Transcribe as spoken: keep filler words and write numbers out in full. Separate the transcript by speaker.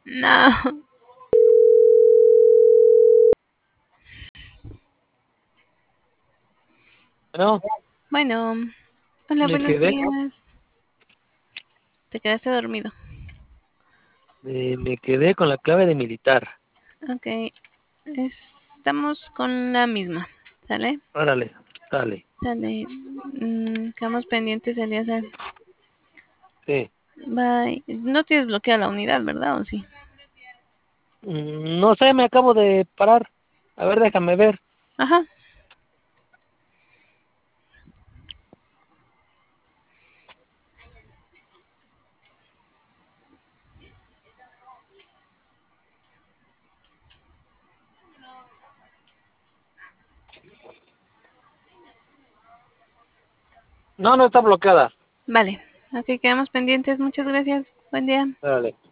Speaker 1: No.
Speaker 2: No,
Speaker 1: Bueno, hola,
Speaker 2: me
Speaker 1: buenos
Speaker 2: quedé,
Speaker 1: días. Te quedaste dormido.
Speaker 2: eh, me quedé con la clave de militar.
Speaker 1: Ok, estamos con la misma. ¿Sale?
Speaker 2: Órale, dale.
Speaker 1: Sale. Mm, quedamos pendientes, Elías.
Speaker 2: Sí.
Speaker 1: Bye. No tienes bloqueada la unidad, ¿verdad? ¿O sí?
Speaker 2: Mm, no sé, me acabo de parar. A ver, déjame ver.
Speaker 1: Ajá.
Speaker 2: No, no está bloqueada.
Speaker 1: Vale. Ok, quedamos pendientes. Muchas gracias. Buen día.
Speaker 2: Órale.